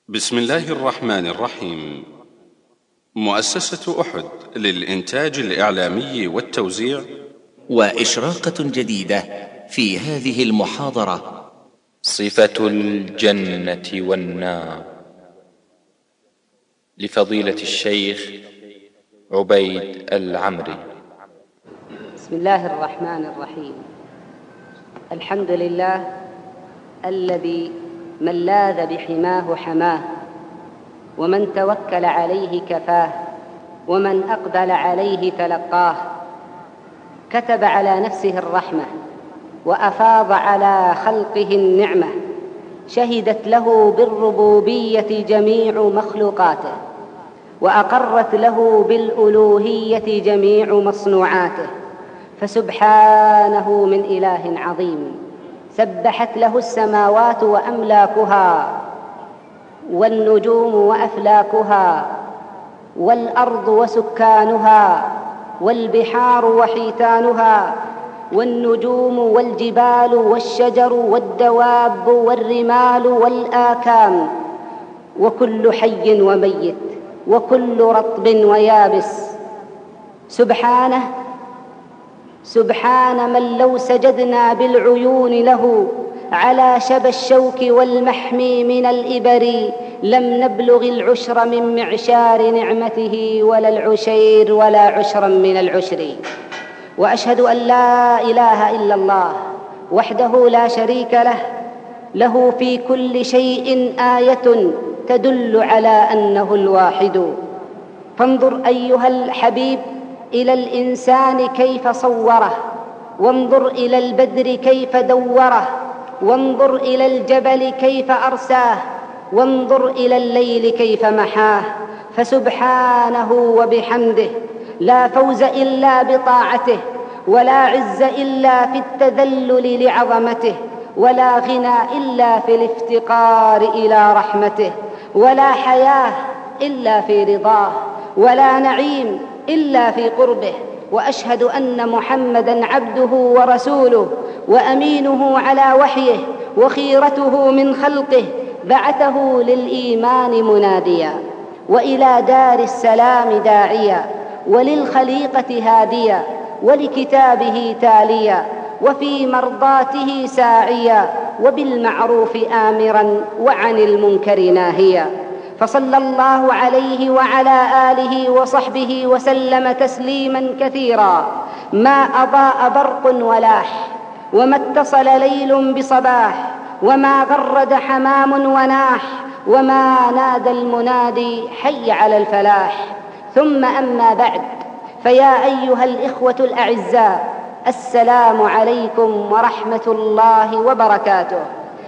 بسم الله الرحمن الرحيم. مؤسسة أحد للإنتاج الإعلامي والتوزيع وإشراقة جديدة في هذه المحاضرة: صفة الجنة والنار، لفضيلة الشيخ عبيد العمري. بسم الله الرحمن الرحيم. الحمد لله الذي من لاذ بحماه حماه، ومن توكل عليه كفاه، ومن أقبل عليه تلقاه. كتب على نفسه الرحمة وأفاض على خلقه النعمة، شهدت له بالربوبية جميع مخلوقاته، وأقرت له بالألوهية جميع مصنوعاته، فسبحانه من إله عظيم. سبحت له السماوات وأملاكها، والنجوم وأفلاكها، والأرض وسكانها، والبحار وحيتانها، والنجوم والجبال والشجر والدواب والرمال والآكام، وكل حي وميت، وكل رطب ويابس. سبحان من لو سجدنا بالعيون له على شبى الشوك والمحمي من الإبر لم نبلغ العشر من معشار نعمته، ولا العشير ولا عشرا من العشر. وأشهد أن لا إله إلا الله وحده لا شريك له، له في كل شيء آية تدل على أنه الواحد. فانظر أيها الحبيب إلى الإنسان كيف صوره، وانظر إلى البدر كيف دوره، وانظر إلى الجبل كيف أرساه، وانظر إلى الليل كيف محاه. فسبحانه وبحمده لا فوز إلا بطاعته، ولا عز إلا في التذلل لعظمته، ولا غنى إلا في الافتقار إلى رحمته، ولا حياة إلا في رضاه، ولا نعيم إلا في قربه. وأشهد أن محمدًا عبده ورسوله، وأمينه على وحيه، وخيرته من خلقه، بعثه للإيمان مناديا، وإلى دار السلام داعيا، وللخليقة هاديا، ولكتابه تاليا، وفي مرضاته ساعيا، وبالمعروف آمرا وعن المنكر ناهيا. فصلى الله عليه وعلى آله وصحبه وسلم تسليما كثيرا، ما أضاء برق ولاح، وما اتصل ليل بصباح، وما غرد حمام وناح، وما نادى المنادي حي على الفلاح. ثم أما بعد، فيا أيها الإخوة الأعزاء، السلام عليكم ورحمة الله وبركاته.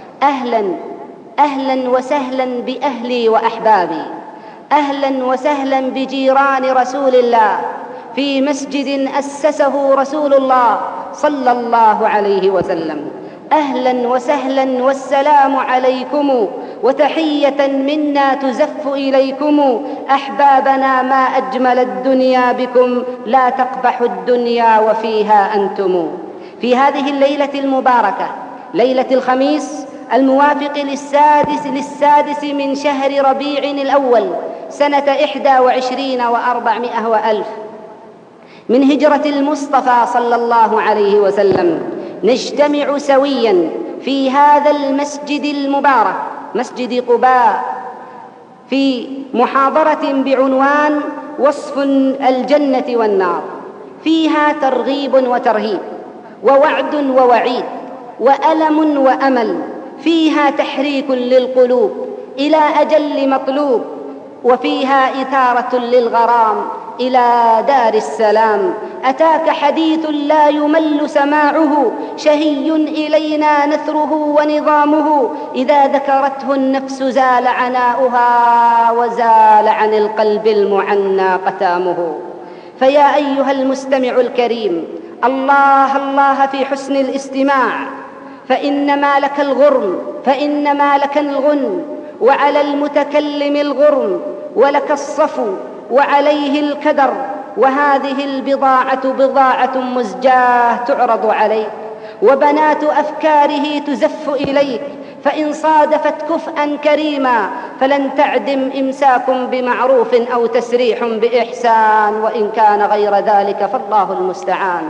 أهلا وسهلا بأهلي وأحبابي، أهلا وسهلا بجيران رسول الله في مسجد أسسه رسول الله صلى الله عليه وسلم. أهلا وسهلا والسلام عليكم، وتحية منا تزف إليكم. أحبابنا ما أجمل الدنيا بكم، لا تقبح الدنيا وفيها أنتم. في هذه الليلة المباركة، ليلة الخميس الموافق للسادس من شهر ربيع الأول سنة 21 و400 وألف من هجرة المصطفى صلى الله عليه وسلم، نجتمع سويا في هذا المسجد المبارك، مسجد قباء، في محاضرة بعنوان وصف الجنة والنار، فيها ترغيب وترهيب، ووعد ووعيد، وألم وأمل، فيها تحريك للقلوب إلى أجل مطلوب، وفيها إثارة للغرام إلى دار السلام. أتاك حديث لا يمل سماعه، شهي إلينا نثره ونظامه، إذا ذكرته النفس زال عناؤها، وزال عن القلب المعنى قتامه. فيا أيها المستمع الكريم، الله الله في حسن الاستماع، فإنما لك الغنم، وعلى المتكلم الغرم، ولك الصفو وعليه الكدر، وهذه البضاعة بضاعة مزجاة تعرض عليك، وبنات أفكاره تزف إليك، فإن صادفت كفءا كريما فلن تعدم إمساك بمعروف أو تسريح بإحسان، وإن كان غير ذلك فالله المستعان.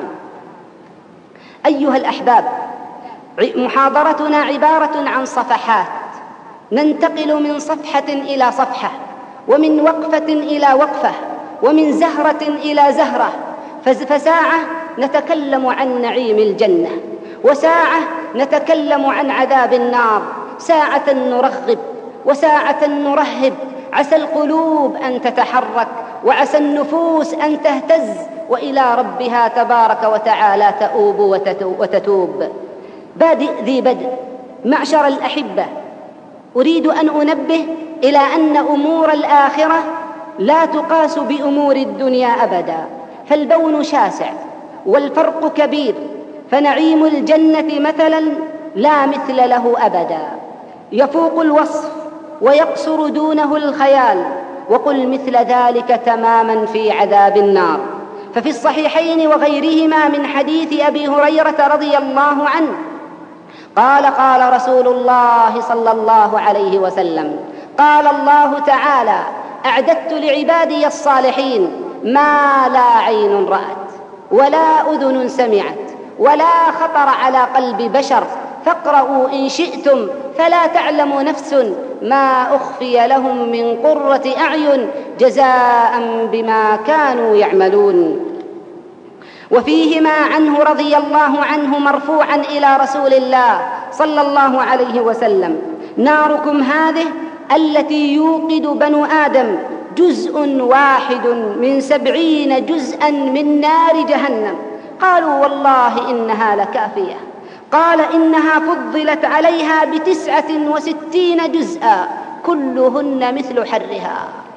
أيها الأحباب، محاضرتنا عبارة عن صفحات، ننتقل من صفحة إلى صفحة، ومن وقفة إلى وقفة، ومن زهرة إلى زهرة. فساعة نتكلم عن نعيم الجنة، وساعة نتكلم عن عذاب النار، ساعة نرغب وساعة نرهب. عسى القلوب أن تتحرك وعسى النفوس أن تهتز، وإلى ربها تبارك وتعالى تؤوب وتتوب. بادئ ذي بدء. معشر الأحبة، أريد أن أنبه إلى أن أمور الآخرة لا تقاس بأمور الدنيا أبدا، فالبون شاسع والفرق كبير. فنعيم الجنة مثلا لا مثل له أبدا، يفوق الوصف ويقصر دونه الخيال، وقل مثل ذلك تماما في عذاب النار. ففي الصحيحين وغيرهما من حديث أبي هريرة رضي الله عنه قال: قال رسول الله صلى الله عليه وسلم: قال الله تعالى: أعددت لعبادي الصالحين ما لا عين رأت ولا أذن سمعت ولا خطر على قلب بشر، فاقرؤوا إن شئتم فلا تعلم نفس ما أخفي لهم من قرة أعين جزاء بما كانوا يعملون. وفيهما عنه رضي الله عنه مرفوعا إلى رسول الله صلى الله عليه وسلم: ناركم هذه التي يوقد بنو آدم جزء واحد من 70 جزءا من نار جهنم. قالوا: والله إنها لكافية. قال: إنها فضلت عليها ب69 جزءا كلهن مثل حرها.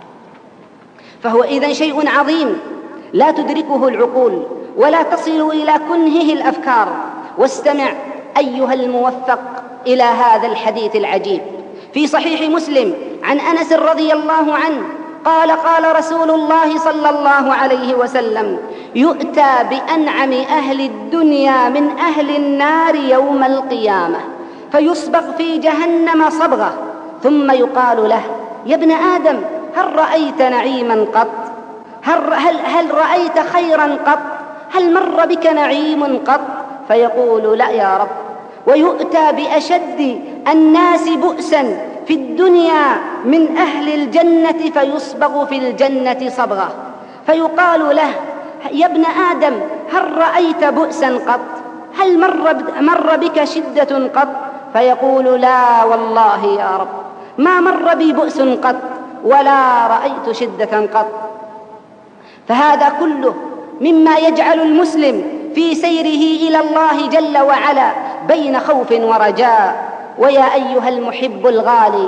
فهو إذن شيء عظيم لا تدركه العقول ولا تصل إلى كنهه الأفكار. واستمع أيها الموفق إلى هذا الحديث العجيب في صحيح مسلم عن أنس رضي الله عنه قال: قال رسول الله صلى الله عليه وسلم: يؤتى بأنعم أهل الدنيا من أهل النار يوم القيامة، فيصبغ في جهنم صبغة، ثم يقال له: يا ابن آدم، هل رأيت نعيما قط؟ هل رأيت خيرا قط؟ هل مر بك نعيم قط؟ فيقول: لا يا رب. ويؤتى بأشد الناس بؤسا في الدنيا من أهل الجنة، فيصبغ في الجنة صبغة، فيقال له: يا ابن آدم، هل رأيت بؤسا قط؟ هل مر بك شدة قط؟ فيقول: لا والله يا رب، ما مر بي بؤس قط ولا رأيت شدة قط. فهذا كله مما يجعل المسلم في سيره إلى الله جل وعلا بين خوف ورجاء. ويا أيها المحب الغالي،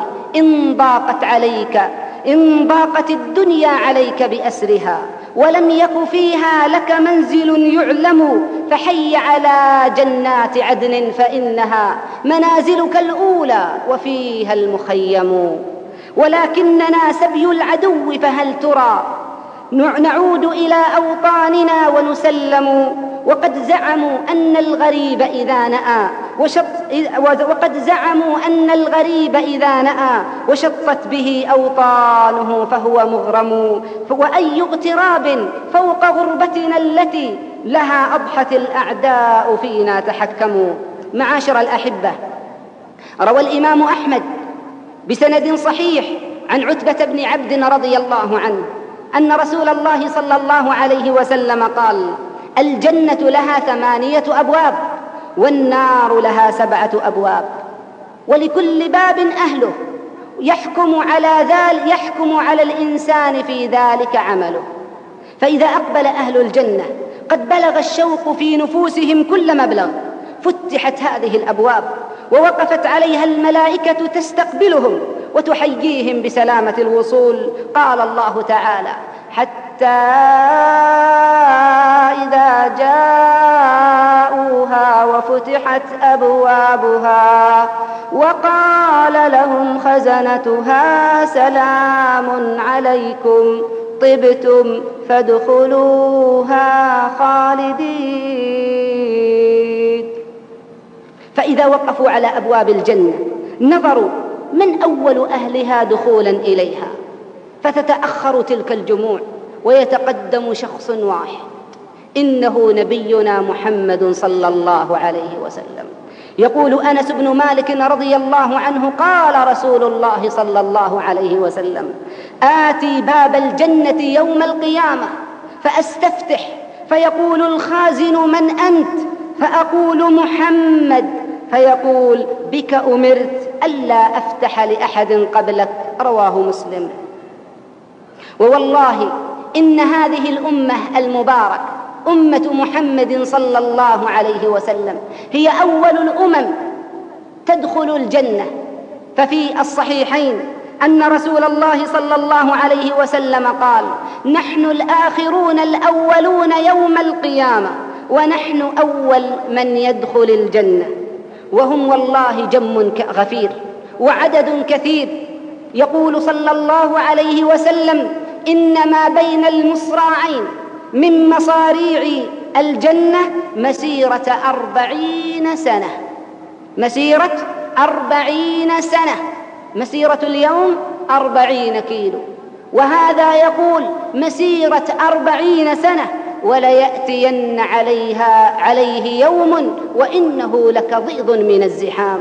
إن ضاقت الدنيا عليك بأسرها ولم يك فيها لك منزل يعلم، فحي على جنات عدن فإنها منازلك الأولى وفيها المخيم. ولكننا سبي العدو، فهل ترى نعود إلى أوطاننا ونسلم. وقد زعموا أن الغريب إذا نأى وشطت به أوطانه فهو مغرم. وأي اغتراب فوق غربتنا التي لها أضحت الأعداء فينا تحكموا. معاشر الأحبة، روى الإمام أحمد بسند صحيح عن عتبة بن عبد رضي الله عنه أن رسول الله صلى الله عليه وسلم قال: الجنة لها 8 أبواب والنار لها 7 أبواب، ولكل باب أهله، يحكم على الإنسان في ذلك عمله. فإذا أقبل أهل الجنة قد بلغ الشوق في نفوسهم كل مبلغ، فتحت هذه الأبواب ووقفت عليها الملائكة تستقبلهم وتحييهم بسلامة الوصول. قال الله تعالى: حتى إذا جاءوها وفتحت أبوابها وقال لهم خزنتها سلام عليكم طبتم فادخلوها خالدين. فإذا وقفوا على أبواب الجنة نظروا من أول أهلها دخولا إليها، فتتأخر تلك الجموع ويتقدم شخص واحد، إنه نبينا محمد صلى الله عليه وسلم. يقول أنس بن مالك رضي الله عنه: قال رسول الله صلى الله عليه وسلم: آتي باب الجنة يوم القيامة فأستفتح، فيقول الخازن: من أنت؟ فأقول: محمد. فيقول: بك أمرت ألا أفتح لأحد قبلك. رواه مسلم. ووالله إن هذه الأمة المباركة أمة محمد صلى الله عليه وسلم هي أول الأمم تدخل الجنة. ففي الصحيحين أن رسول الله صلى الله عليه وسلم قال: نحن الآخرون الأولون يوم القيامة، ونحن أول من يدخل الجنة. وهم والله جم غفير وعدد كثير. يقول صلى الله عليه وسلم: إن ما بين المصراعين من مصاريع الجنة مسيرة 40 سنة. مسيرة 40 سنة، مسيرة اليوم 40 كيلو، وهذا يقول مسيرة 40 سنة، وليأتين عليه يوم وإنه لكضيض من الزحام.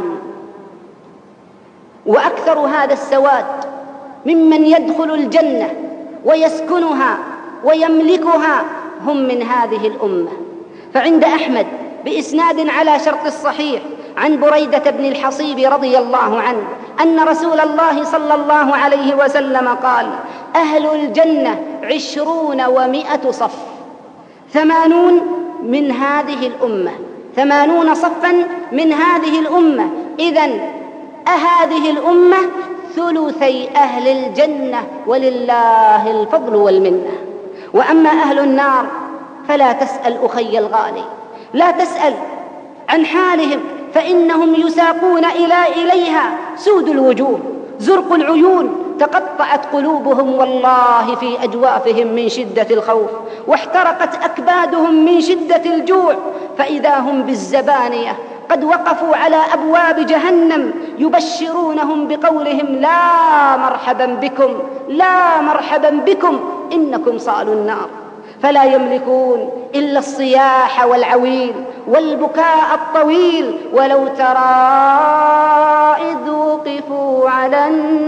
وأكثر هذا السواد ممن يدخل الجنة ويسكنها ويملكها هم من هذه الأمة. فعند أحمد بإسناد على شرط الصحيح عن بريدة بن الحصيب رضي الله عنه أن رسول الله صلى الله عليه وسلم قال: أهل الجنة 20 و100 صف، 80 من هذه الأمة، 80 صفا من هذه الأمة. إذن هذه الأمة ثلثي أهل الجنة، ولله الفضل والمنة. وأما أهل النار فلا تسأل أخي الغالي، لا تسأل عن حالهم، فإنهم يساقون إليها سود الوجوه، زرق العيون، تقطعت قلوبهم والله في أجوافهم من شدة الخوف، واحترقت أكبادهم من شدة الجوع، فإذا هم بالزبانية قد وقفوا على أبواب جهنم يبشرونهم بقولهم: لا مرحبا بكم، لا مرحبا بكم، إنكم صالوا النار. فلا يملكون إلا الصياح والعويل والبكاء الطويل. ولو ترى إذ وقفوا على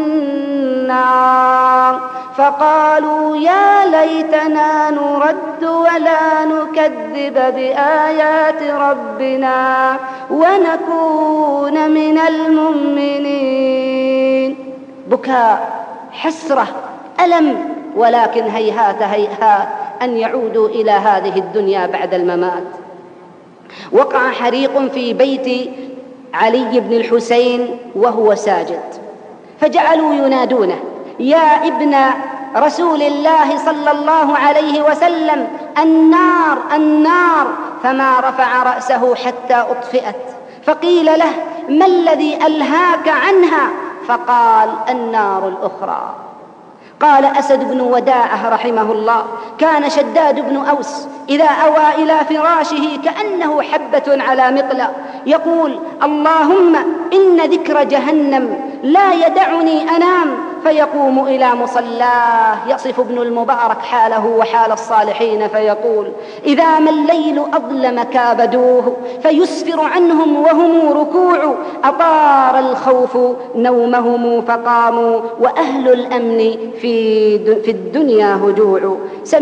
النار فقالوا: يا ليتنا نرد ولا نكذب بآيات ربنا ونكون من المؤمنين. بكاء، حسرة، ألم، ولكن هيهات هيهات أن يعودوا إلى هذه الدنيا بعد الممات. وقع حريق في بيت علي بن الحسين وهو ساجد، فجعلوا ينادونه: يا ابن رسول الله صلى الله عليه وسلم، النار النار، فما رفع رأسه حتى أطفئت. فقيل له: ما الذي ألهاك عنها؟ فقال: النار الأخرى. قال أسد بن وداعة رحمه الله: كان شداد بن أوس إذا أوى إلى فراشه كأنه حبة على مقلى يقول: اللهم إن ذكر جهنم لا يدعني أنام، فيقوم إلى مصلاه. يصف ابن المبارك حاله وحال الصالحين فيقول: إذا ما الليل أظلم كابدوه فيسفر عنهم وهم ركوع، أطار الخوف نومهم فقاموا، وأهل الأمن في الدنيا هجوع.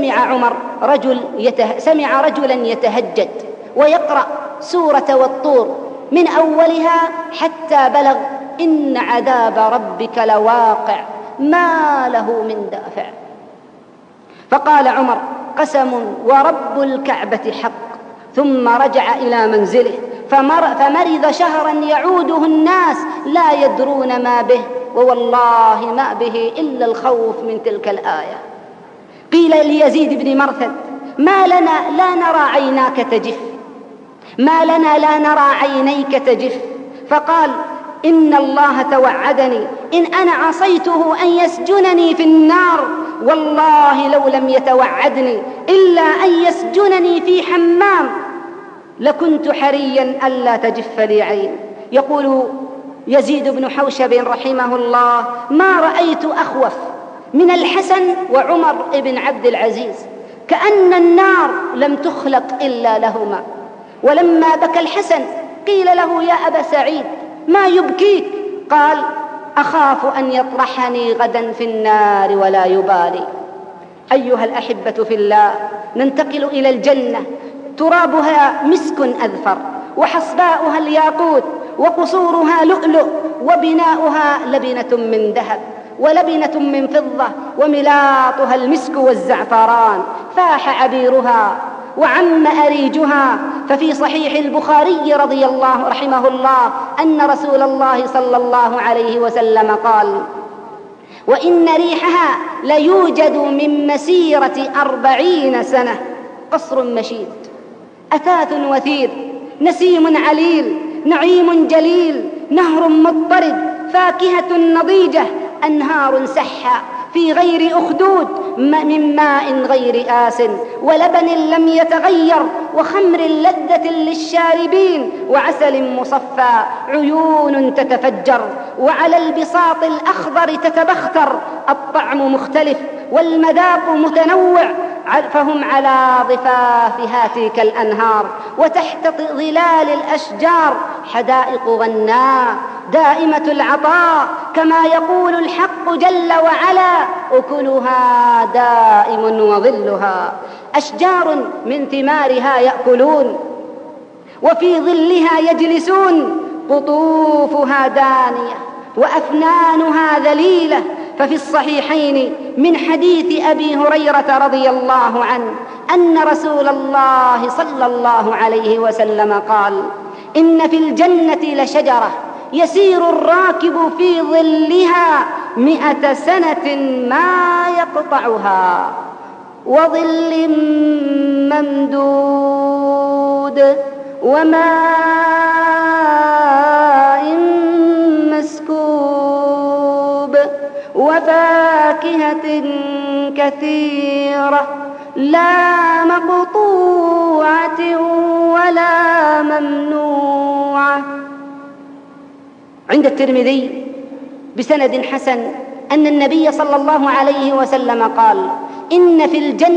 سمع رجلا يتهجد ويقرأ سورة والطور من أولها حتى بلغ: إن عذاب ربك لواقع ما له من دافع. فقال عمر: قسم ورب الكعبة حق. ثم رجع إلى منزله فمرض شهرا يعوده الناس لا يدرون ما به، ووالله ما به إلا الخوف من تلك الآية. قيل ليزيد بن مرثد: ما لنا لا نرى عيناك تجف، ما لنا لا نرى عينيك تجف؟ فقال: إن الله توعدني إن أنا عصيته أن يسجنني في النار، والله لو لم يتوعدني إلا أن يسجنني في حمام لكنت حريا ألا تجف لي عين. يقول يزيد بن حوشب رحمه الله: ما رأيت أخوف من الحسن وعمر بن عبد العزيز، كأن النار لم تخلق إلا لهما. ولما بكى الحسن قيل له: يا أبا سعيد ما يبكيك؟ قال: أخاف أن يطرحني غدا في النار ولا يبالي. أيها الأحبة في الله، ننتقل إلى الجنة، ترابها مسك أذفر، وحصباؤها الياقوت، وقصورها لؤلؤ، وبناؤها لبنة من ذهب ولبنة من فضة، وملاطها المسك والزعفران، فاح عبيرها وعم أريجها. ففي صحيح البخاري رحمه الله أن رسول الله صلى الله عليه وسلم قال: وإن ريحها ليوجد من مسيرة 40 سنة. قصر مشيد، أثاث وثير، نسيم عليل، نعيم جليل، نهر مضطرد، فاكهة نضيجة، أنهار سحة في غير أخدود، من ماء غير آس، ولبن لم يتغير، وخمر لذة للشاربين، وعسل مصفى، عيون تتفجر، وعلى البساط الأخضر تتبختر. الطعم مختلف والمذاق متنوع، فهم على ضفاف هاتيك الأنهار، وتحت ظلال الأشجار حدائق غناء دائمة العطاء، كما يقول الحق جل وعلا: أكلها دائم وظلها. أشجار من ثمارها يأكلون، وفي ظلها يجلسون، قطوفها دانية وأفنانها ذليلة. ففي الصحيحين من حديث أبي هريرة رضي الله عنه أن رسول الله صلى الله عليه وسلم قال: إن في الجنة لشجرة يسير الراكب في ظلها 100 سنة ما يقطعها، وظل ممدود، وماء مسكوب، وفاكهة كثيرة لا مقطوعة ولا ممنوعة. عند الترمذي بسند حسن أن النبي صلى الله عليه وسلم قال: إن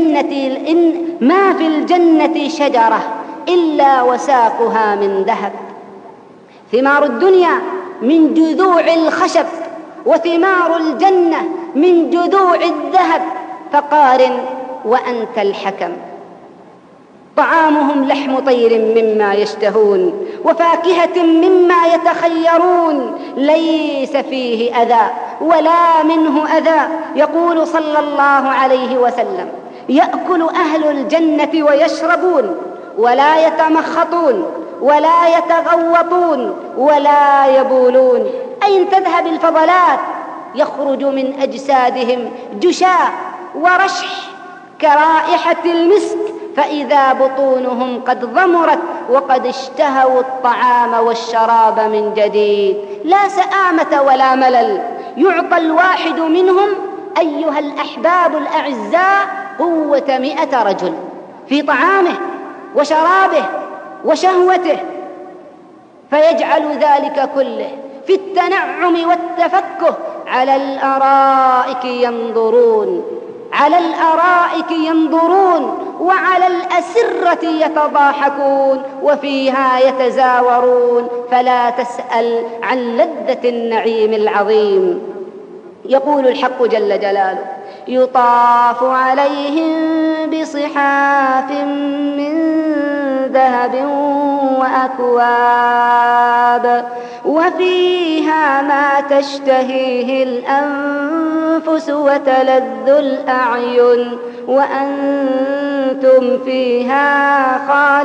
ما في الجنة شجرة إلا وساقها من ذهب. ثمار الدنيا من جذوع الخشب، وثمار الجنة من جذوع الذهب، فقارن وأنت الحكم. طعامهم لحم طير مما يشتهون، وفاكهة مما يتخيرون، ليس فيه أذى ولا منه أذى. يقول صلى الله عليه وسلم: يأكل أهل الجنة ويشربون، ولا يتمخطون، ولا يتغوطون، ولا يبولون. أين تذهب الفضلات؟ يخرج من أجسادهم جشاء ورشح كرائحة المسك، فإذا بطونهم قد ضمرت وقد اشتهوا الطعام والشراب من جديد. لا سآمة ولا ملل. يعطى الواحد منهم أيها الأحباب الأعزاء قوة 100 رجل في طعامه وشرابه وشهوته، فيجعل ذلك كله في التنعم والتفكه على الأرائك ينظرون، على الأرائك ينظرون، وعلى الأسرة يتضاحكون، وفيها يتزاورون، فلا تسأل عن لذة النعيم العظيم. يقول الحق جل جلاله: يطاف عليهم بصحاف من ذهب وأكواب، وفيها ما تشتهيه الأنفس وتلذ الأعين، وأنتم فيها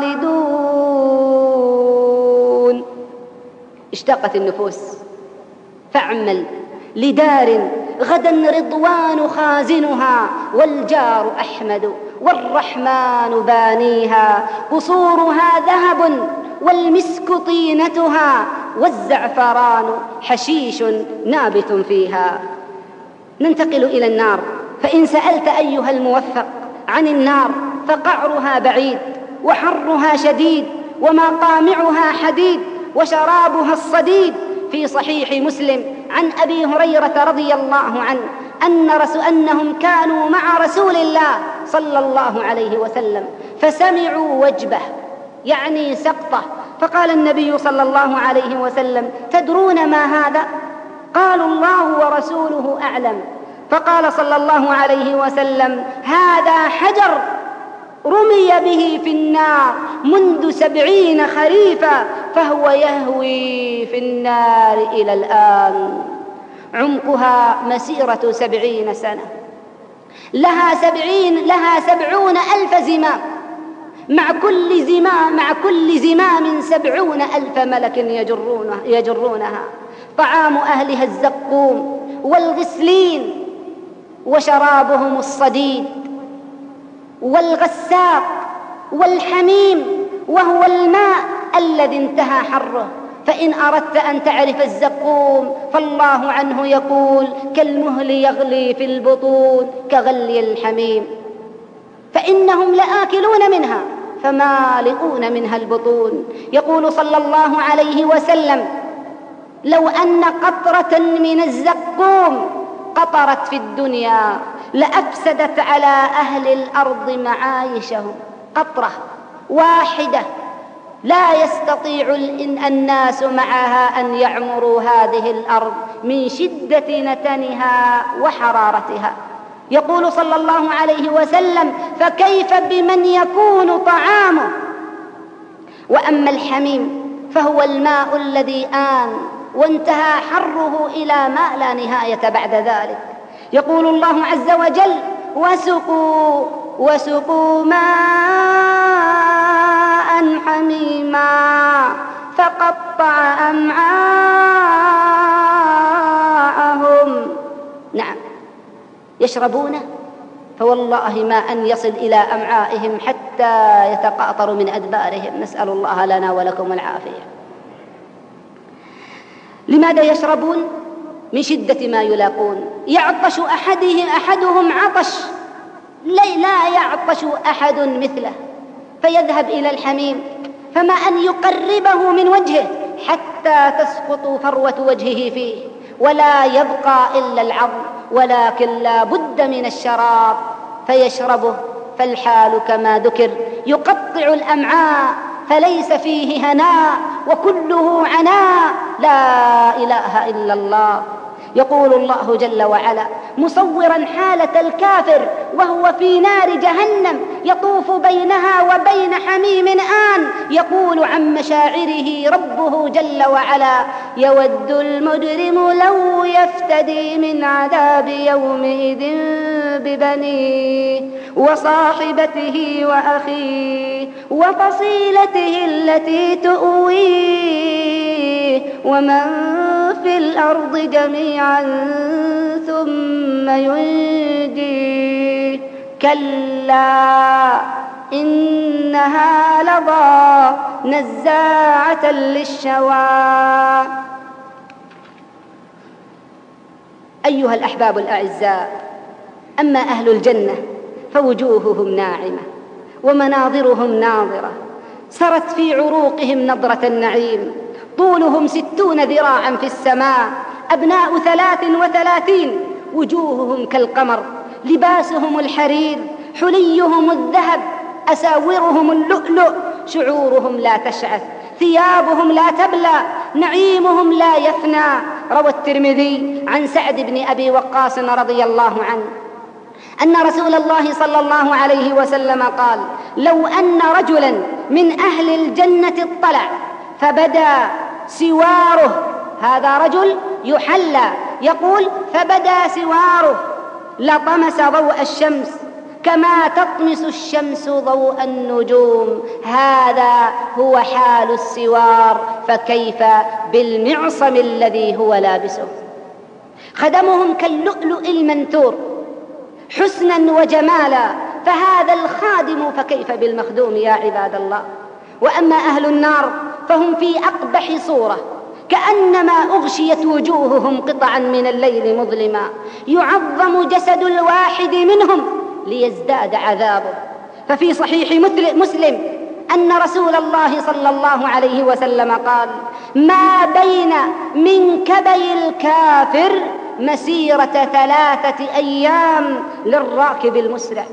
خالدون. اشتاقت النفوس، فاعمل لدار غدا رضوان خازنها، والجار أحمد والرحمن بانيها، قصورها ذهب والمسك طينتها، والزعفران حشيش نابت فيها. ننتقل إلى النار، فإن سألت أيها الموفق عن النار فقعرها بعيد، وحرها شديد، ومقامعها حديد، وشرابها الصديد، في صحيح مسلم عن أبي هريرة رضي الله عنه أنهم كانوا مع رسول الله صلى الله عليه وسلم فسمعوا وجبه، يعني سقطة، فقال النبي صلى الله عليه وسلم: تدرون ما هذا؟ قالوا: الله ورسوله أعلم. فقال صلى الله عليه وسلم: هذا حجر رمي به في النار منذ 70 خريفا فهو يهوي في النار إلى الآن، عمقها مسيرة 70 سنة، لها 70,000 زمام، مع كل زمام 70,000 ملك يجرونها. طعام أهلها الزقوم والغسلين، وشرابهم الصديد والغساق والحميم، وهو الماء الذي انتهى حره. فإن أردت أن تعرف الزقوم فالله عنه يقول: كالمهل يغلي في البطون كغلي الحميم، فإنهم لآكلون منها فمالئون منها البطون. يقول صلى الله عليه وسلم: لو أن قطرة من الزقوم قطرت في الدنيا لأفسدت على أهل الأرض معايشهم. قطرة واحدة لا يستطيع الناس معها أن يعمروا هذه الأرض من شدة نتنها وحرارتها. يقول صلى الله عليه وسلم: فكيف بمن يكون طعامه؟ وأما الحميم فهو الماء الذي آن وانتهى حره إلى ما لا نهاية بعد ذلك. يقول الله عز وجل: وسقوا ماء حميما فقطع أمعاءهم. نعم، يشربونه فوالله ما أن يصل إلى أمعائهم حتى يتقاطر من أدبارهم، نسأل الله لنا ولكم العافية. لماذا يشربون؟ من شدة ما يلاقون. يعطش أحدهم عطش لا يعطش أحد مثله، فيذهب إلى الحميم فما أن يقربه من وجهه حتى تسقط فروة وجهه فيه ولا يبقى إلا العظم، ولكن لا بد من الشراب فيشربه. فالحال كما ذكر يقطع الأمعاء، فليس فيه هناء وكله عناء، لا إله إلا الله. يقول الله جل وعلا مصورا حالة الكافر وهو في نار جهنم يطوف بينها وبين حميم آن، يقول عن مشاعره ربه جل وعلا: يود المجرم لو يفتدي من عذاب يومئذ ببنيه وصاحبته وأخيه وفصيلته التي تؤويه ومن في الأرض جميعا ثم ينجيه. كلا إنها لظى نزاعة للشوى. أيها الأحباب الأعزاء، أما أهل الجنة فوجوههم ناعمة ومناظرهم ناظرة، سرت في عروقهم نضرة النعيم، طولهم 60 ذراعا في السماء، أبناء 33، وجوههم كالقمر، لباسهم الحرير، حليهم الذهب، أساورهم اللؤلؤ، شعورهم لا تشعث، ثيابهم لا تبلى، نعيمهم لا يفنى. روى الترمذي عن سعد بن أبي وقاص رضي الله عنه أن رسول الله صلى الله عليه وسلم قال: لو أن رجلا من أهل الجنة اطلع فبدا سواره، هذا رجل يحلى، يقول: فبدا سواره لطمس ضوء الشمس كما تطمس الشمس ضوء النجوم. هذا هو حال السوار، فكيف بالمعصم الذي هو لابسه؟ خدمهم كاللؤلؤ المنثور حسنا وجمالا، فهذا الخادم فكيف بالمخدوم يا عباد الله. وأما أهل النار فهم في أقبح صورة، كأنما أغشيت وجوههم قطعا من الليل مظلما، يعظم جسد الواحد منهم ليزداد عذابه. ففي صحيح مسلم أن رسول الله صلى الله عليه وسلم قال: ما بين منكبي الكافر مسيرة 3 أيام للراكب المسرع.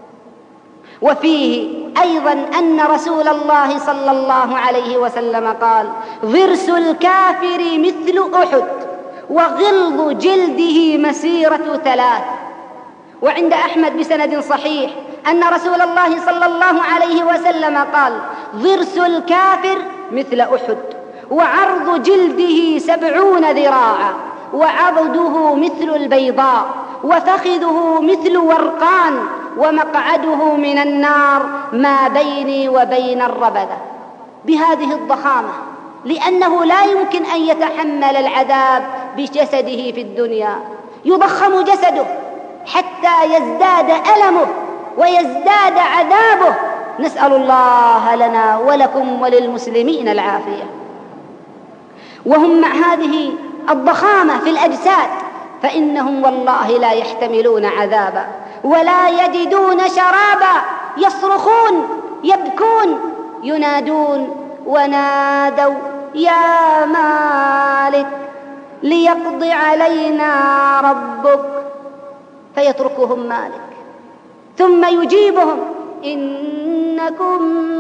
وفيه أيضا أن رسول الله صلى الله عليه وسلم قال: ضرس الكافر مثل أحد وغلظ جلده مسيرة 3. وعند أحمد بسند صحيح أن رسول الله صلى الله عليه وسلم قال: ضرس الكافر مثل أحد وعرض جلده 70 ذراعا وعضده مثل البيضاء وفخذه مثل ورقان ومقعده من النار ما بيني وبين الربذة. بهذه الضخامة، لأنه لا يمكن أن يتحمل العذاب بجسده في الدنيا، يضخم جسده حتى يزداد ألمه ويزداد عذابه. نسأل الله لنا ولكم وللمسلمين العافية. وهم مع هذه الضخامة في الأجساد فإنهم والله لا يحتملون عذابا ولا يجدون شرابا، يصرخون يبكون ينادون: ونادوا يا مالك ليقض علينا ربك، فيتركهم مالك ثم يجيبهم: إنكم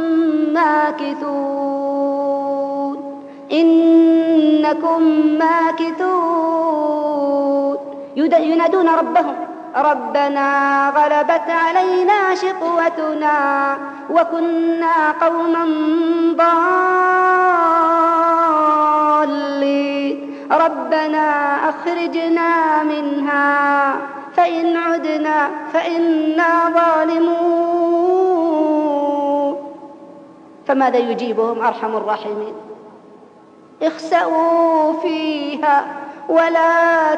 ماكثون إنكم ماكثون. ينادون ربهم: ربنا غلبت علينا شقوتنا وكنا قوما ضالين، ربنا أخرجنا منها فإن عدنا فإنا ظالمون. فماذا يجيبهم أرحم الراحمين؟ اخسأوا فيها ولا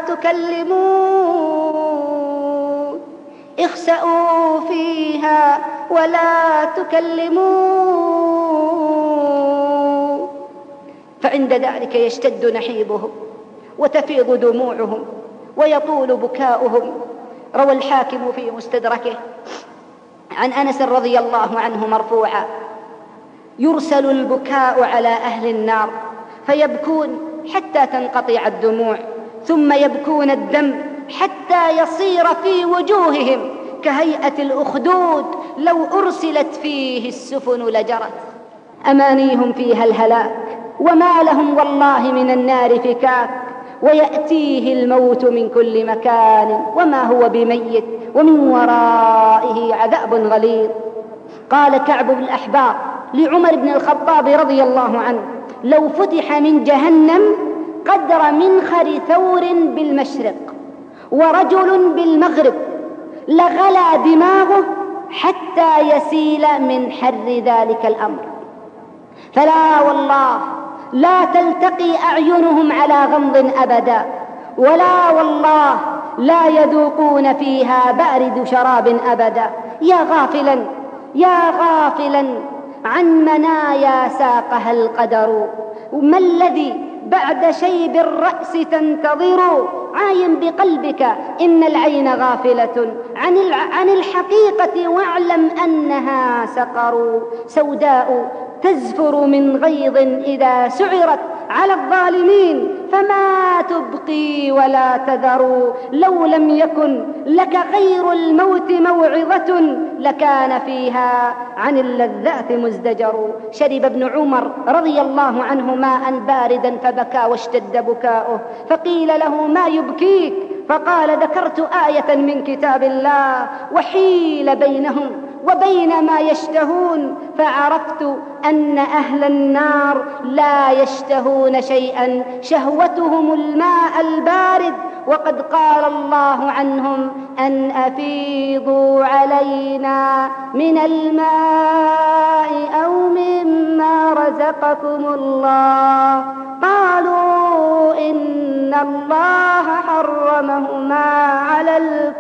تكلمون اخسأوا فيها ولا تكلمون. فعند ذلك يشتد نحيبهم وتفيض دموعهم ويطول بكاؤهم. روى الحاكم في مستدركه عن أنس رضي الله عنه مرفوعا: يرسل البكاء على أهل النار فيبكون حتى تنقطع الدموع، ثم يبكون الدم حتى يصير في وجوههم كهيئة الأخدود لو أرسلت فيه السفن لجرت. أمانيهم فيها الهلاك وما لهم والله من النار فكاك، ويأتيه الموت من كل مكان وما هو بميت ومن ورائه عذاب غليظ. قال كعب بن الأحبار لعمر بن الخطاب رضي الله عنه: لو فتح من جهنم قدر منخر ثور بالمشرق ورجل بالمغرب لغلى دماغه حتى يسيل من حر ذلك الأمر. فلا والله لا تلتقي أعينهم على غمض أبدا، ولا والله لا يذوقون فيها بارد شراب أبدا. يا غافلا عن منايا ساقها القدر، ما الذي بعد شيب الرأس تنتظر؟ عاين بقلبك إن العين غافلة عن الحقيقة، واعلم أنها سقر سوداء تزفر من غيظ إذا سعرت على الظالمين، فما تبقي ولا تذر. لو لم يكن لك غير الموت موعظة لكان فيها عن اللذات مزدجر. شرب ابن عمر رضي الله عنه ماء باردا فبكى واشتد بكاؤه، فقيل له: ما يبكيك؟ فقال: ذكرت آية من كتاب الله وحيل بينهم وبين ما يشتهون، فعرفت أن أهل النار لا يشتهون شيئا شهوتهم الماء البارد، وقد قال الله عنهم: أن أفيضوا علينا من الماء أو مما رزقكم الله. قالوا إن الله حرمهما على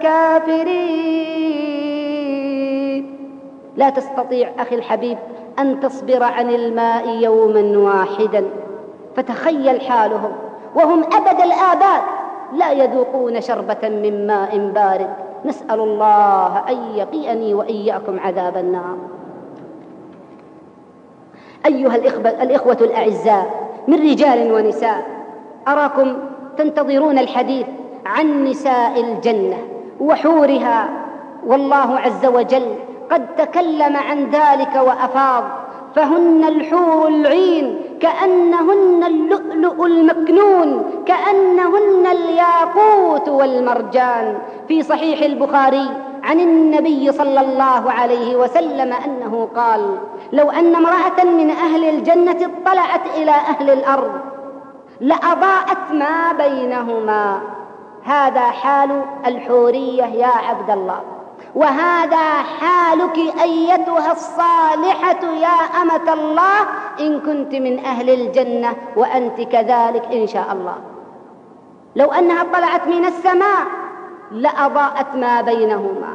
الكافرين. لا تستطيع أخي الحبيب أن تصبر عن الماء يوما واحدا، فتخيل حالهم وهم أبد الآباد لا يذوقون شربة من ماء بارد. نسأل الله أن يقيني وإياكم عذاب النار. أيها الإخوة الأعزاء، من رجال ونساء. أراكم تنتظرون الحديث عن نساء الجنة وحورها، والله عز وجل قد تكلم عن ذلك وأفاض: فهن الحور العين كأنهن اللؤلؤ المكنون كأنهن الياقوت والمرجان. في صحيح البخاري عن النبي صلى الله عليه وسلم أنه قال: لو أن امرأة من أهل الجنة اطلعت إلى أهل الأرض لأضاءت ما بينهما. هذا حال الحورية يا عبد الله، وهذا حالك أيتها الصالحة يا أمة الله إن كنت من أهل الجنة، وأنت كذلك إن شاء الله. لو أنها طلعت من السماء لأضاءت ما بينهما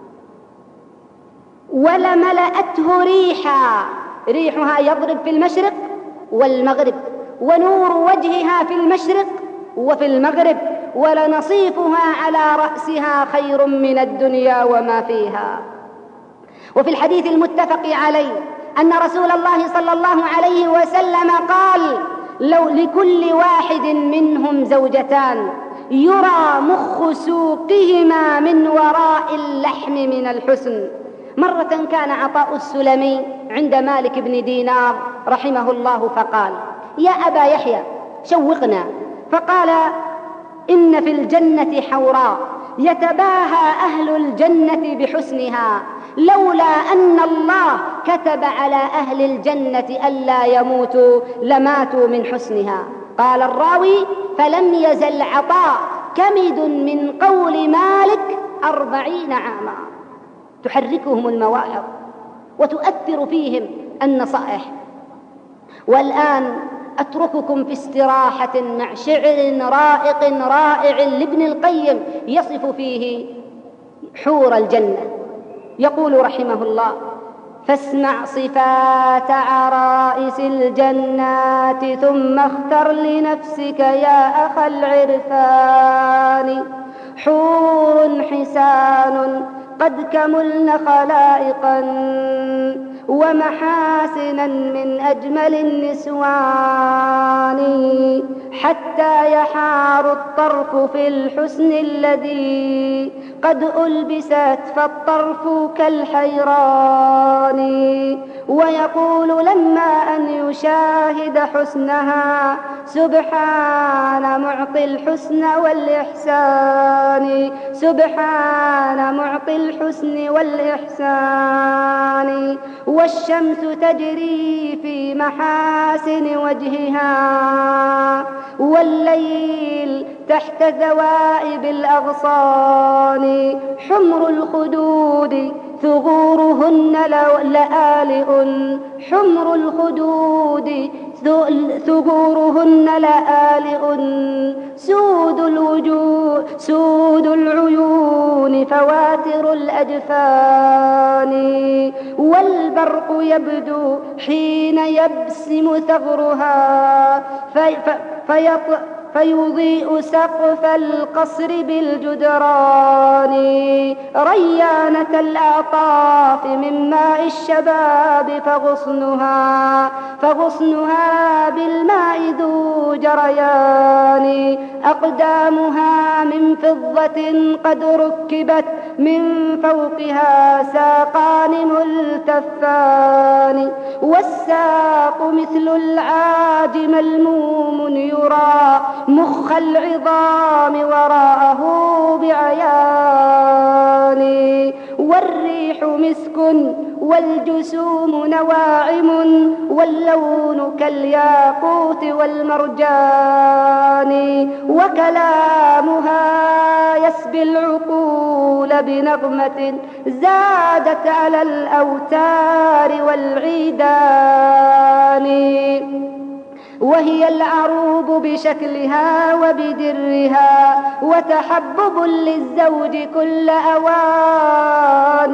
ولملأته ريحا، ريحها يضرب في المشرق والمغرب، ونور وجهها في المشرق وفي المغرب، ولنصيفها على رأسها خير من الدنيا وما فيها. وفي الحديث المتفق عليه أن رسول الله صلى الله عليه وسلم قال: لو لكل واحد منهم زوجتان يرى مخ سوقهما من وراء اللحم من الحسن. مرة كان عطاء السلمي عند مالك بن دينار رحمه الله فقال: يا أبا يحيى شوقنا. فقال: إن في الجنة حوراء يتباهى أهل الجنة بحسنها، لولا أن الله كتب على أهل الجنة ألا يموتوا لماتوا من حسنها. قال الراوي: فلم يزل عطاء كمد من قول مالك 40 عاما، تحركهم المواعظ وتؤثر فيهم النصائح. والآن أترككم في استراحة مع شعر رائق رائع لابن القيم يصف فيه حور الجنة. يقول رحمه الله: فاسمع صفات عرائس الجنات ثم اختر لنفسك يا أخا العرفان. حور حسان قد كملن خلائقا ومحاسنا من أجمل النسوان، حتى يحار الطرف في الحسن الذي قد ألبست فالطرف كالحيران. ويقول لما أن يشاهد حسنها: سبحان معطي الحسن والإحسان، سبحان معطي الحسن والإحسان. والشمس تجري في محاسن وجهها، والليل تحت ذوائب الأغصان. حمر الخدود ثغورهن لآلئ، حمر الخدود ثغورهن لآلئ، سود العيون فواتر الأجفان. والبرق يبدو حين يبسم ثغرها فيضيء سقف القصر بالجدران. ريانة الأعطاف من ماء الشباب فغصنها بالماء ذو جريان. أقدامها من فضة قد ركبت من فوقها ساقان ملتفان. والساق مثل العاج ملموم يرى مخ العظام وراءه بعيان. والريح مسك والجسوم نواعم، واللون كالياقوت والمرجان. وكلامها يسبي العقول بنغمة زادت على الأوتار والعيدان. وهي العروب بشكلها وبدرها، وتحبب للزوج كل أوان.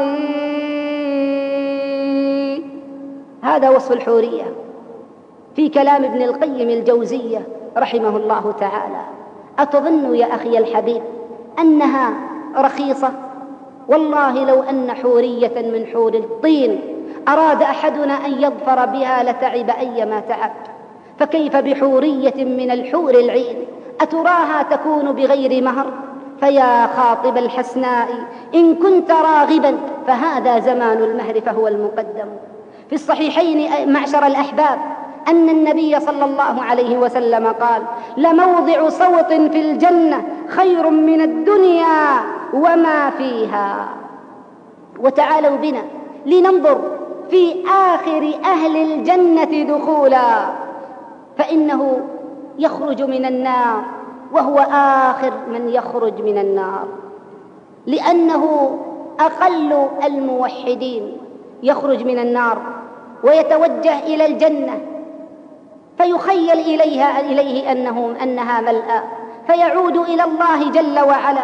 هذا وصف الحورية في كلام ابن القيم الجوزية رحمه الله تعالى. أتظن يا أخي الحبيب أنها رخيصة؟ والله لو أن حورية من حور الطين أراد أحدنا أن يظفر بها لتعب أيما تعب. فكيف بحورية من الحور العين أتراها تكون بغير مهر؟ فيا خاطب الحسناء إن كنت راغبا فهذا زمان المهر فهو المقدم. في الصحيحين معشر الأحباب أن النبي صلى الله عليه وسلم قال: لموضع صوت في الجنة خير من الدنيا وما فيها. وتعالوا بنا لننظر في آخر أهل الجنة دخولا، فإنه يخرج من النار وهو آخر من يخرج من النار، لأنه أقل الموحدين يخرج من النار ويتوجه إلى الجنة، فيخيل إليه أنها ملأى، فيعود إلى الله جل وعلا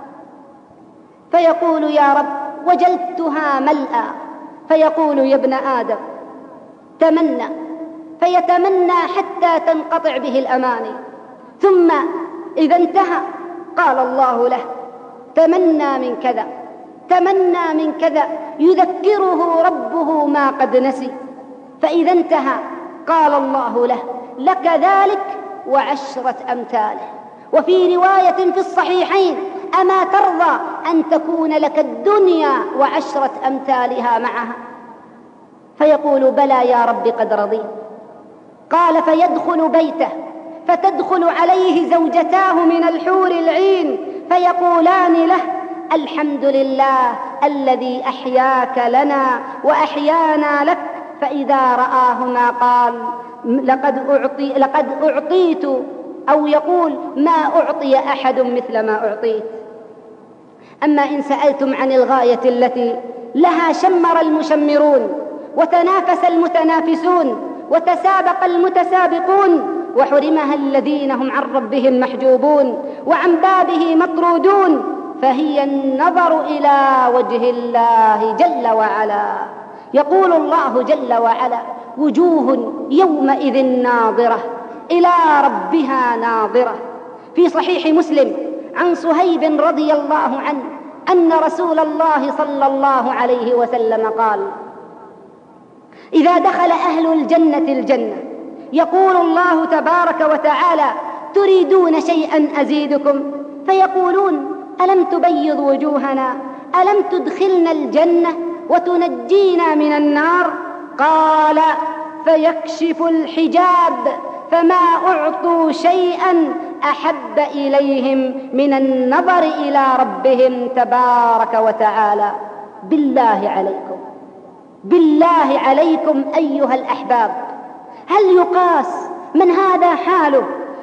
فيقول: يا رب وجدتها ملأى. فيقول: يا ابن آدم تمنى، فيتمنى حتى تنقطع به الأماني، ثم إذا انتهى قال الله له: تمنى من كذا، تمنى من كذا، يذكره ربه ما قد نسي. فإذا انتهى قال الله له: لك ذلك وعشرة أمثاله. وفي رواية في الصحيحين: أما ترضى أن تكون لك الدنيا وعشرة أمثالها معها؟ فيقول: بلى يا رب قد رضيت. قال: فيدخل بيته فتدخل عليه زوجتاه من الحور العين فيقولان له: الحمد لله الذي أحياك لنا وأحيانا لك. فإذا رآهما قال: لقد أعطيت، أو يقول: ما أعطي أحد مثل ما أعطيت. أما إن سألتم عن الغاية التي لها شمر المشمرون وتنافس المتنافسون وتسابق المتسابقون وحرمها الذين هم عن ربهم محجوبون وعن بابه مطرودون، فهي النظر إلى وجه الله جل وعلا. يقول الله جل وعلا: وجوه يومئذ ناظرة إلى ربها ناظرة. في صحيح مسلم عن صهيب رضي الله عنه أن رسول الله صلى الله عليه وسلم قال: إذا دخل أهل الجنة الجنة يقول الله تبارك وتعالى: تريدون شيئا أزيدكم؟ فيقولون: ألم تبيض وجوهنا؟ ألم تدخلنا الجنة وتنجينا من النار؟ قال: فيكشف الحجاب فما أعطوا شيئا أحب إليهم من النظر إلى ربهم تبارك وتعالى. بالله عليكم، بالله عليكم أيها الأحباب، هل يقاس من هذا حاله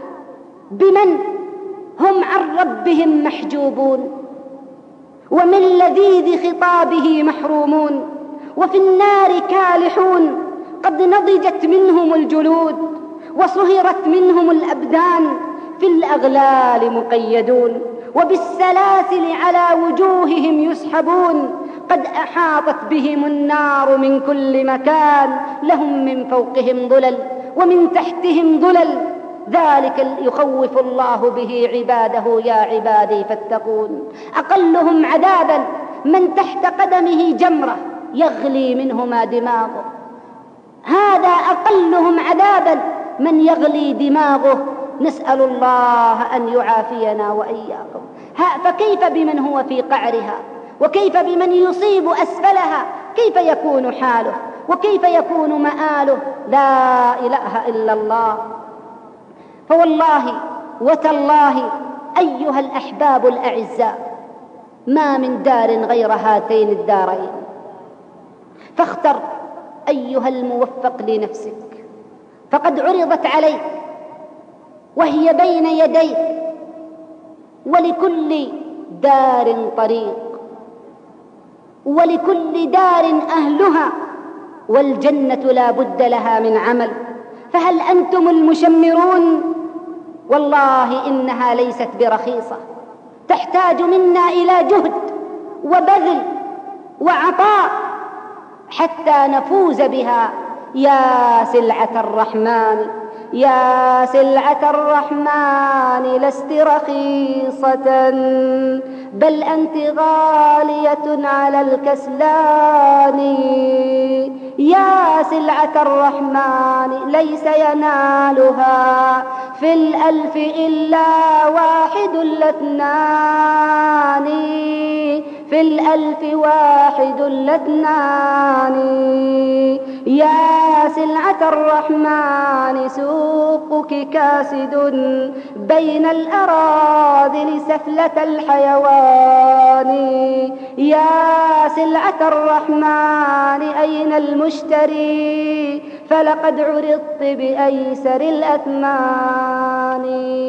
بمن هم عن ربهم محجوبون ومن لذيذ خطابه محرومون وفي النار كالحون، قد نضجت منهم الجلود وصهرت منهم الأبدان، في الأغلال مقيدون وبالسلاسل على وجوههم يسحبون، قد أحاطت بهم النار من كل مكان، لهم من فوقهم ظلل ومن تحتهم ظلل، ذلك يخوف الله به عباده يا عبادي فاتقون. أقلهم عذابا من تحت قدمه جمرة يغلي منهما دماغه، هذا أقلهم عذابا من يغلي دماغه، نسأل الله أن يعافينا وإياكم. فكيف بمن هو في قعرها؟ وكيف بمن يصيب أسفلها؟ كيف يكون حاله وكيف يكون مآله؟ لا إله إلا الله. فوالله وتالله أيها الأحباب الأعزاء، ما من دار غير هاتين الدارين، فاختر أيها الموفق لنفسك، فقد عرضت عليك وهي بين يديك، ولكل دار طريق ولكل دار أهلها، والجنة لا بد لها من عمل. فهل أنتم المشمرون؟ والله إنها ليست برخيصة، تحتاج منا إلى جهد وبذل وعطاء حتى نفوز بها. يا سلعة الرحمن، يا سلعة الرحمن لست رخيصة، بل أنت غالية على الكسلان. يا سلعة الرحمن ليس ينالها في الألف إلا واحد لاثنان، في الألف واحد لاثنان. يا سلعة الرحمن سوقك كاسد بين الأراذل سفلة الحيوان. يا سلعة الرحمن أين المشتري فلقد عرضت بأيسر الأثمان.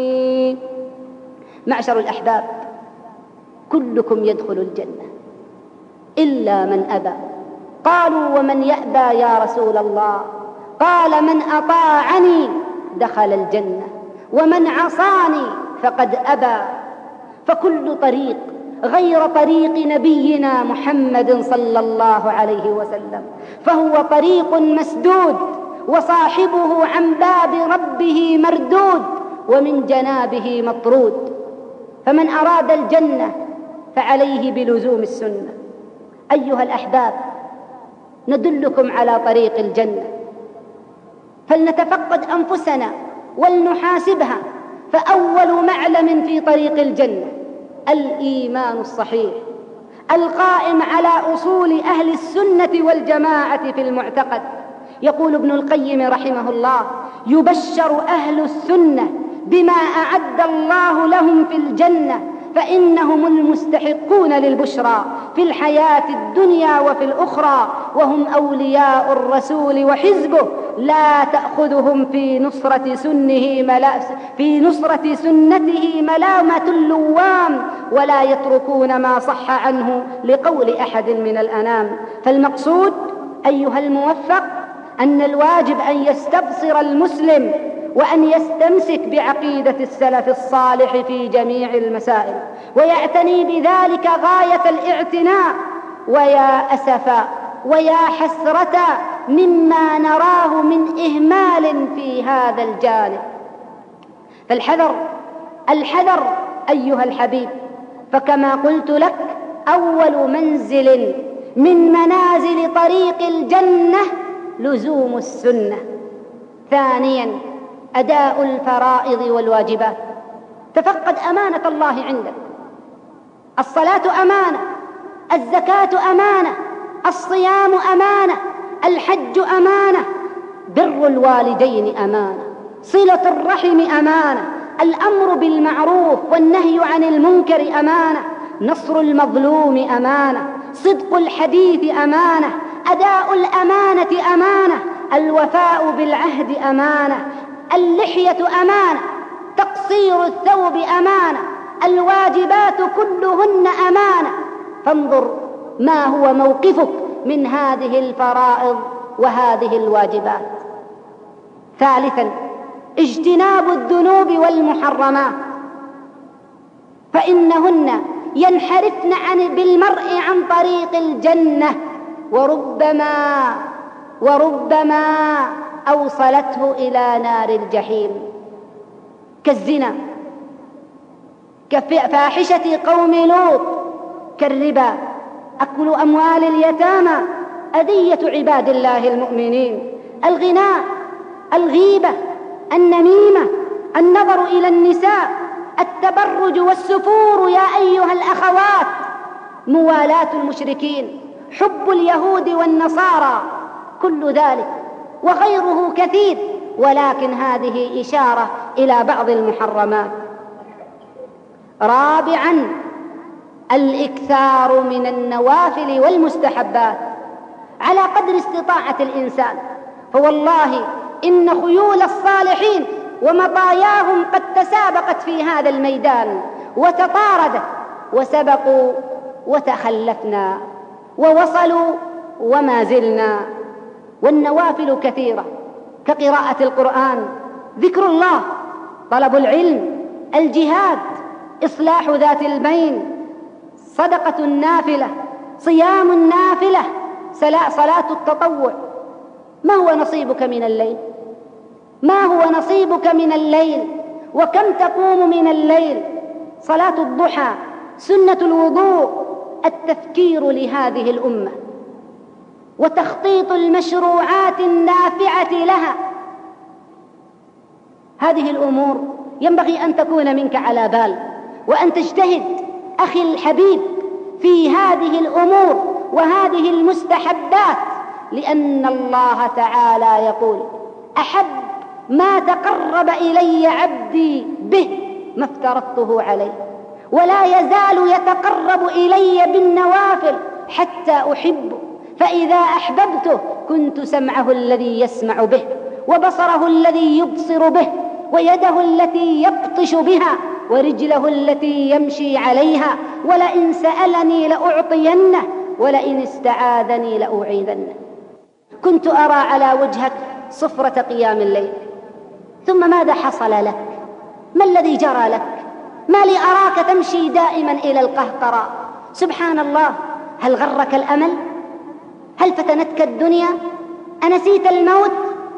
معشر الأحباب، كلكم يدخل الجنة إلا من أبى. قالوا ومن يأبى يا رسول الله؟ قال من أطاعني دخل الجنة ومن عصاني فقد أبى. فكل طريق غير طريق نبينا محمد صلى الله عليه وسلم فهو طريق مسدود، وصاحبه عن باب ربه مردود ومن جنابه مطرود. فمن أراد الجنة فعليه بلزوم السنة. أيها الأحباب، ندلكم على طريق الجنة، فلنتفقد أنفسنا ولنحاسبها. فأول معلم في طريق الجنة الإيمان الصحيح القائم على أصول أهل السنة والجماعة في المعتقد. يقول ابن القيم رحمه الله: يبشر أهل السنة بما أعد الله لهم في الجنة، فإنهم المستحقون للبشرى في الحياة الدنيا وفي الأخرى، وهم أولياء الرسول وحزبه، لا تأخذهم في نصرة سنته ملامة اللوام، ولا يتركون ما صح عنه لقول أحد من الأنام. فالمقصود أيها الموفق أن الواجب أن يستبصر المسلم وأن يستمسك بعقيدة السلف الصالح في جميع المسائل، ويعتني بذلك غاية الاعتناء. ويا أسفا ويا حسرة مما نراه من إهمال في هذا الجانب. فالحذر أيها الحبيب، فكما قلت لك أول منزل من منازل طريق الجنة لزوم السنة. ثانيا أداء الفرائض والواجبات. تفقد أمانة الله عندك. الصلاة أمانة، الزكاة أمانة، الصيام أمانة، الحج أمانة، بر الوالدين أمانة، صلة الرحم أمانة، الأمر بالمعروف والنهي عن المنكر أمانة، نصر المظلوم أمانة، صدق الحديث أمانة، أداء الأمانة أمانة، الوفاء بالعهد أمانة، اللحية أمانة، تقصير الثوب أمانة، الواجبات كلهن أمانة. فانظر ما هو موقفك من هذه الفرائض وهذه الواجبات. ثالثا اجتناب الذنوب والمحرمات، فإنهن ينحرفن بالمرء عن طريق الجنة، وربما أوصلته إلى نار الجحيم، كالزنا، كفاحشة قوم لوط، كالربا، أكل أموال اليتامى، أذية عباد الله المؤمنين، الغناء، الغيبة، النميمة، النظر إلى النساء، التبرج والسفور يا أيها الأخوات، موالاة المشركين، حب اليهود والنصارى، كل ذلك وغيره كثير، ولكن هذه إشارة إلى بعض المحرمات. رابعا الإكثار من النوافل والمستحبات على قدر استطاعة الإنسان. فوالله إن خيول الصالحين ومطاياهم قد تسابقت في هذا الميدان وتطاردت، وسبقوا وتخلفنا، ووصلوا وما زلنا. والنوافل كثيرة، كقراءة القرآن، ذكر الله، طلب العلم، الجهاد، إصلاح ذات البين، صدقة النافلة، صيام النافلة، صلاة التطوع. ما هو نصيبك من الليل؟ ما هو نصيبك من الليل؟ وكم تقوم من الليل؟ صلاة الضحى، سنة الوضوء، التفكير لهذه الأمة. وتخطيط المشروعات النافعة لها. هذه الأمور ينبغي أن تكون منك على بال، وأن تجتهد أخي الحبيب في هذه الأمور وهذه المستحبات، لأن الله تعالى يقول: أحب ما تقرب إلي عبدي به ما افترضته عليه، ولا يزال يتقرب إلي بالنوافل حتى أحبه، فإذا أحببته كنت سمعه الذي يسمع به، وبصره الذي يبصر به، ويده التي يبطش بها، ورجله التي يمشي عليها، ولئن سألني لأعطينه، ولئن استعاذني لأعيذنه. كنت أرى على وجهك صفرة قيام الليل، ثم ماذا حصل لك؟ ما الذي جرى لك؟ ما لي أراك تمشي دائما إلى القهقرى؟ سبحان الله، هل غرك الأمل؟ هل فتنتك الدنيا؟ أنسيت الموت؟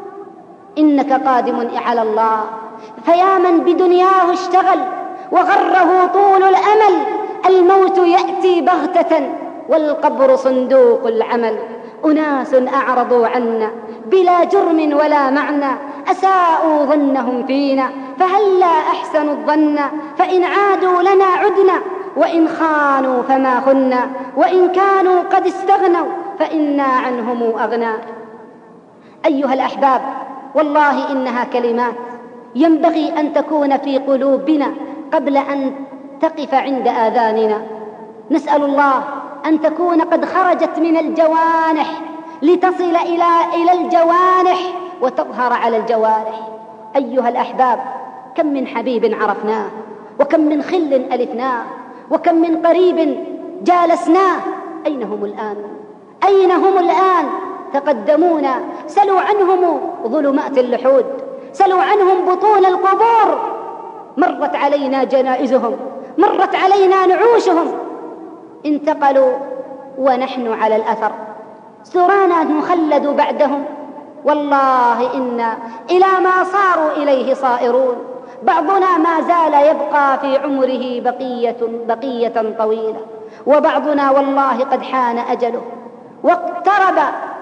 إنك قادم على الله، فيا من بدنياه اشتغل وغره طول الأمل، الموت يأتي بغتة والقبر صندوق العمل. أناس أعرضوا عنا بلا جرم ولا معنى، أساءوا ظنهم فينا فهلا أحسنوا الظن، فإن عادوا لنا عدنا، وإن خانوا فما خنا، وإن كانوا قد استغنوا فإنا عنهم أغنى. أيها الأحباب، والله إنها كلمات ينبغي أن تكون في قلوبنا قبل أن تقف عند آذاننا. نسأل الله أن تكون قد خرجت من الجوانح لتصل إلى الجوانح وتظهر على الجوارح. أيها الأحباب، كم من حبيب عرفناه، وكم من خل ألفناه، وكم من قريب جالسناه، أين هم الآن؟ أين هم الآن؟ تقدمونا، سلوا عنهم ظلمات اللحود، سلوا عنهم بطون القبور، مرت علينا جنائزهم، مرت علينا نعوشهم، انتقلوا ونحن على الأثر، سرانا نخلد بعدهم. والله إنا إلى ما صاروا إليه صائرون. بعضنا ما زال يبقى في عمره بقية طويلة، وبعضنا والله قد حان أجله واقترب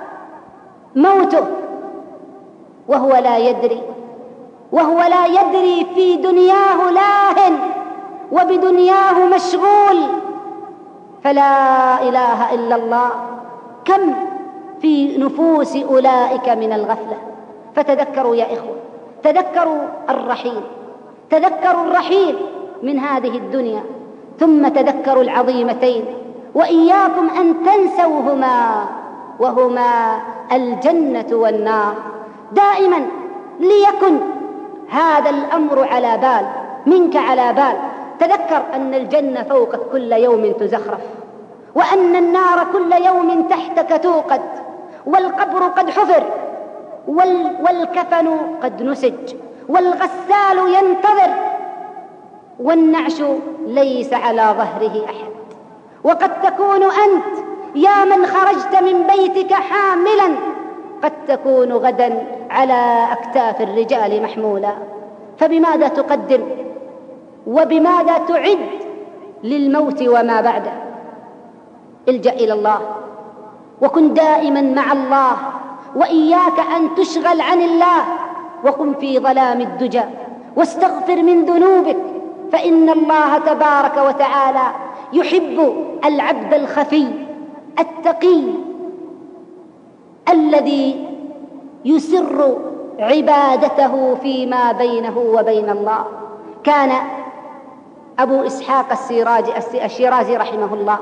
موته وهو لا يدري في دنياه لاه وبدنياه مشغول. فلا إله إلا الله، كم في نفوس أولئك من الغفلة. فتذكروا يا إخوة، تذكروا الرحيل من هذه الدنيا، ثم تذكروا العظيمتين، وإياكم أن تنسوهما، وهما الجنة والنار. دائما ليكن هذا الأمر على بال منك، على بال. تذكر أن الجنة فوقك كل يوم تزخرف، وأن النار كل يوم تحتك توقد، والقبر قد حفر، والكفن قد نسج، والغسال ينتظر، والنعش ليس على ظهره أحد. وقد تكون أنت يا من خرجت من بيتك حاملا، قد تكون غدا على أكتاف الرجال محمولا. فبماذا تقدم وبماذا تعد للموت وما بعده؟ الجأ إلى الله، وكن دائما مع الله، وإياك أن تشغل عن الله، وقم في ظلام الدجى واستغفر من ذنوبك، فإن الله تبارك وتعالى يحب العبد الخفي التقي الذي يسر عبادته فيما بينه وبين الله. كان أبو إسحاق الشيرازي رحمه الله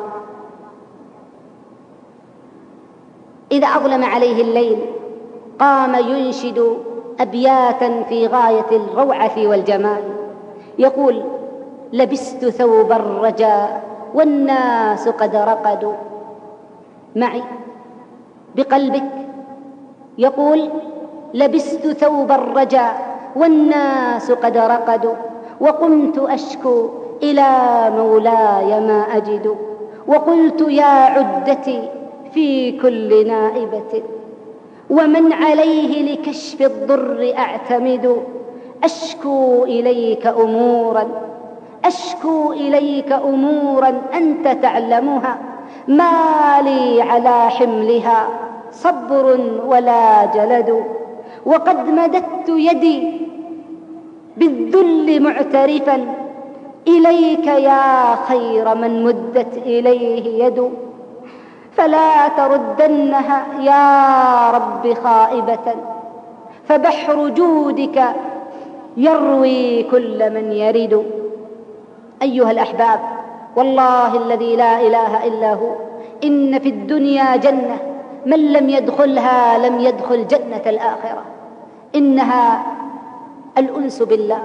إذا أظلم عليه الليل قام ينشد أبياتا في غاية الروعة والجمال، يقول: لبست ثوب الرجاء والناس قد رقدوا معي بقلبك. يقول: لبست ثوب الرجاء والناس قد رقدوا، وقمت أشكو إلى مولاي ما أجد، وقلت يا عدتي في كل نائبة، ومن عليه لكشف الضر أعتمد، أشكو إليك أمورا أنت تعلمها، ما لي على حملها صبر ولا جلد. وقد مددت يدي بالذل معترفا إليك يا خير من مدت إليه يد، فلا تردنها يا رب خائبة، فبحر جودك يروي كل من يرد. أيها الأحباب، والله الذي لا إله إلا هو، إن في الدنيا جنة من لم يدخلها لم يدخل جنة الآخرة، إنها الأنس بالله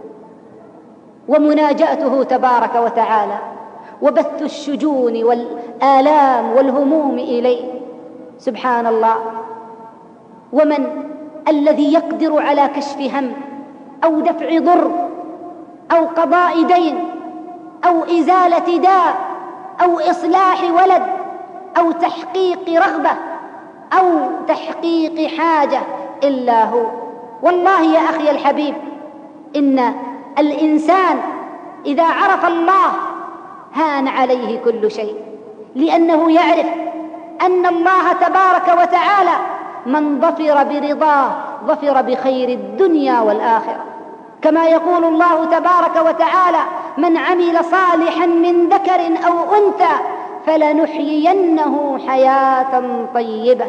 ومناجاته تبارك وتعالى وبث الشجون والآلام والهموم إليه. سبحان الله. ومن الذي يقدر على كشف هم أو دفع ضر أو قضاء دين أو إزالة داء أو إصلاح ولد أو تحقيق رغبة أو تحقيق حاجة إلا هو؟ والله يا أخي الحبيب، إن الإنسان إذا عرف الله هان عليه كل شيء، لأنه يعرف أن الله تبارك وتعالى من ظفر برضاه ظفر بخير الدنيا والآخرة، كما يقول الله تبارك وتعالى: من عمل صالحا من ذكر أو أنثى فلنحيينه حياة طيبة.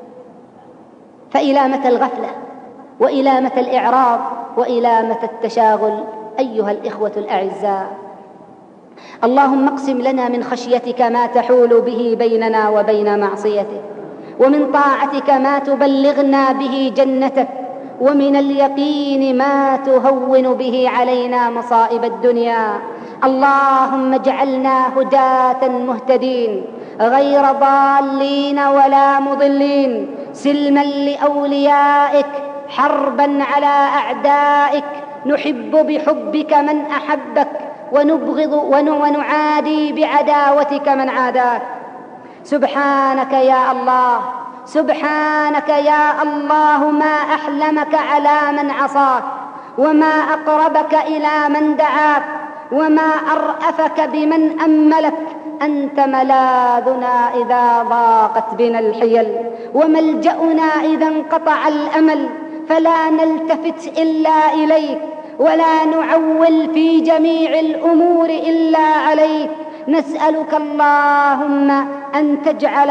فإلى متى الغفلة وإلى متى الإعراض وإلى متى التشاغل أيها الإخوة الأعزاء؟ اللهم اقسم لنا من خشيتك ما تحول به بيننا وبين معصيتك، ومن طاعتك ما تبلغنا به جنتك، ومن اليقين ما تهون به علينا مصائب الدنيا. اللهم اجعلنا هداة مهتدين غير ضالين ولا مضلين، سلما لأوليائك حربا على أعدائك، نحب بحبك من أحبك ونبغض ونعادي بعداوتك من عاداك. سبحانك يا الله، سبحانك يا الله، ما أحلمك على من عصاك، وما أقربك إلى من دعاك، وما أرأفك بمن أملك. أنت ملاذنا إذا ضاقت بنا الحيل، وملجأنا إذا انقطع الأمل، فلا نلتفت إلا إليك، ولا نعول في جميع الأمور إلا عليك. نسألك اللهم أن تجعل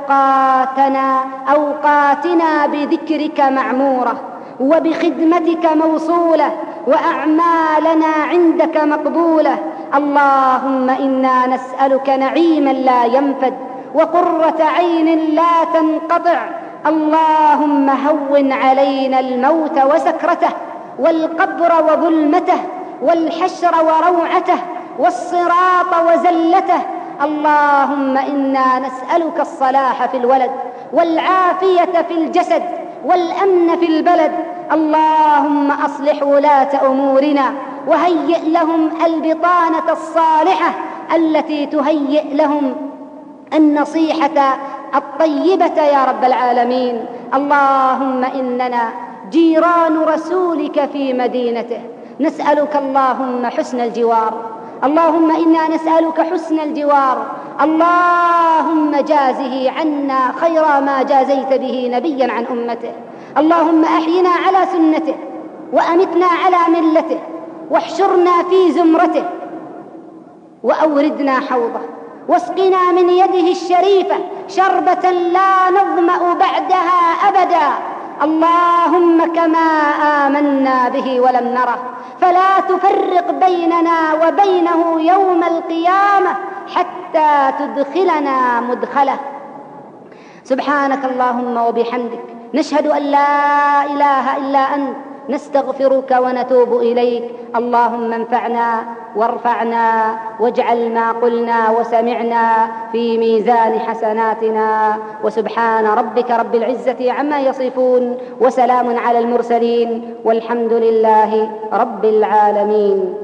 أوقاتنا بذكرك معمورة، وبخدمتك موصولة، وأعمالنا عندك مقبولة. اللهم إنا نسألك نعيما لا ينفد، وقرة عين لا تنقطع. اللهم هون علينا الموت وسكرته، والقبر وظلمته، والحشر وروعته، والصراط وزلته. اللهم إنا نسألك الصلاح في الولد، والعافية في الجسد، والأمن في البلد. اللهم أصلح ولاة أمورنا، وهيئ لهم البطانة الصالحة التي تهيئ لهم النصيحة الطيبة يا رب العالمين. اللهم إننا جيران رسولك في مدينته، نسألك اللهم حسن الجوار. اللهم إنا نسألك حسن الجوار. اللهم جازه عنا خير ما جازيت به نبيا عن أمته. اللهم أحينا على سنته، وأمتنا على ملته، واحشرنا في زمرته، وأوردنا حوضه، واسقنا من يده الشريفة شربة لا نظمأ بعدها أبدا. اللهم كما آمنا به ولم نره، فلا تفرق بيننا وبينه يوم القيامة حتى تدخلنا مدخله. سبحانك اللهم وبحمدك، نشهد أن لا إله إلا أنت، نستغفرك ونتوب إليك. اللهم انفعنا وارفعنا، واجعل ما قلنا وسمعنا في ميزان حسناتنا. وسبحان ربك رب العزة عما يصفون، وسلام على المرسلين، والحمد لله رب العالمين.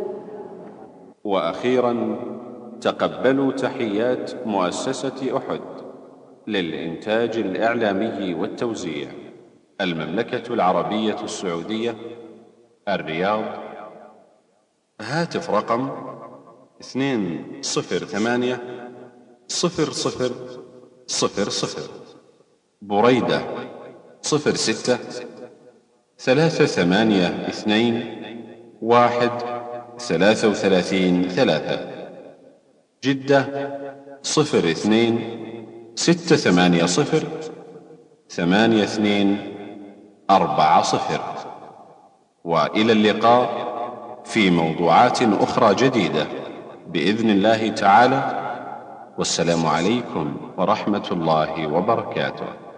وأخيرا، تقبلوا تحيات مؤسسة أحد للإنتاج الإعلامي والتوزيع، المملكة العربية السعودية، الرياض. هاتف رقم 208000000. بريدة 06 382 1 33 3. جدة 02 680 82 40. وإلى اللقاء في موضوعات أخرى جديدة بإذن الله تعالى، والسلام عليكم ورحمة الله وبركاته.